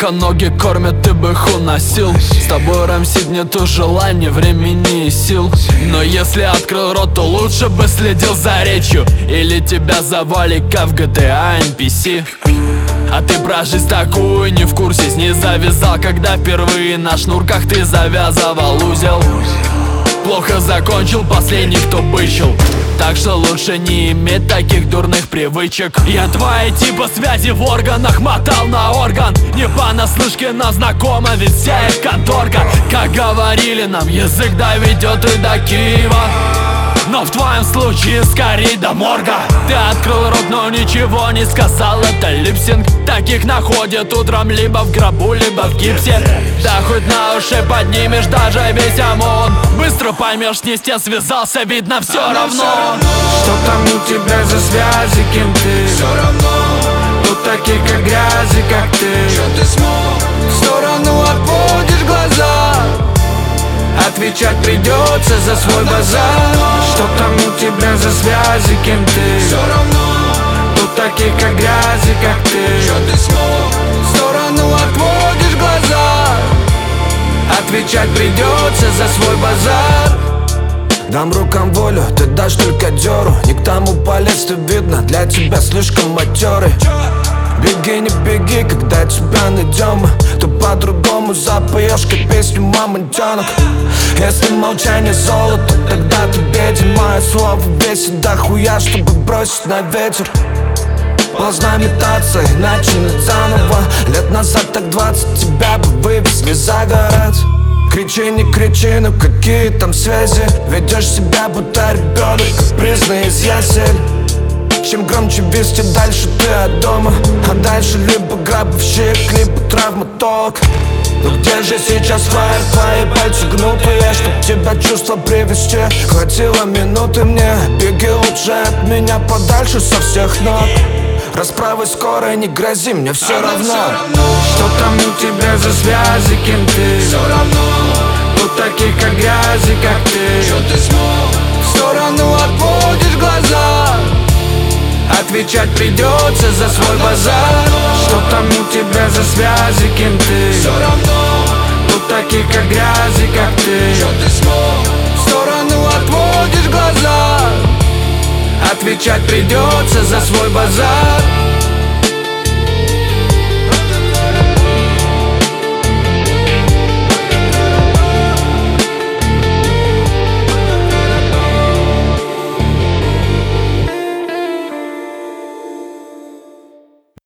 пока ноги кормят, ты бы их уносил. С тобой рамсить нету желания, времени и сил. Но если открыл рот, то лучше бы следил за речью. Или тебя завалит как в GTA NPC. А ты про жизнь такую не в курсе. С ней завязал, когда впервые на шнурках ты завязывал узел. Плохо закончил последний, кто бычил. Так что лучше не иметь таких дурных привычек. Я твои типа связи в органах мотал на орган. Не понаслышке, но знакома ведь вся их конторка. Как говорили нам, язык доведет и до Киева, но в твоем случае скорее до морга. Ты открыл рот, но ничего не сказал, это липсинг. Таких находят утром либо в гробу, либо в гипсе. Да хоть на уши поднимешь даже весь ОМОН. Быстро поймешь, не с тем связался, видно все равно. Что там у тебя за связи, кем ты? Все равно. Тут таких как грязи, как ты. Что ты смог? В сторону отводишь глаза. Отвечать придется за свой базар. Что там у тебя за связи, кем ты? Все равно. Тут таких как грязи, как ты. Что ты смог? В сторону отводишь глаза. Отвечать придется за свой базар. Дам рукам волю, ты дашь только дёру. Не к тому полез, ты видно, для тебя слишком матерый. Беги, не беги, когда тебя найдем, то по-другому запоешь, как песню «Мамонтенок». Если молчание золото, тогда ты беден. Мое слово весит дохуя, чтобы бросить на ветер. Поздно метаться и начинать заново. Лет назад так 20 тебя бы вывезли за город. Кричи, не кричи, ну какие там связи? Ведешь себя, будто ребенок, капризный из ясель. Чем громче виски, дальше ты от дома. А дальше либо грабовщик, либо травматолог. Но где же сейчас твои пальцы гнутые, чтоб тебя чувства привести? Хватило минуты мне, беги лучше от меня подальше со всех ног. Расправы скоро, не грози, мне все равно. Что там у тебя за связи, кем ты? Все равно. Тут таких как грязи, как ты. Что ты смог? В сторону отводишь глаза. Отвечать придется за свой базар. Что там у тебя за связи, кем ты? Все равно. Тут таких как грязи, как ты. Что ты смог? В сторону отводишь глаза. Отвечать придется за свой базар.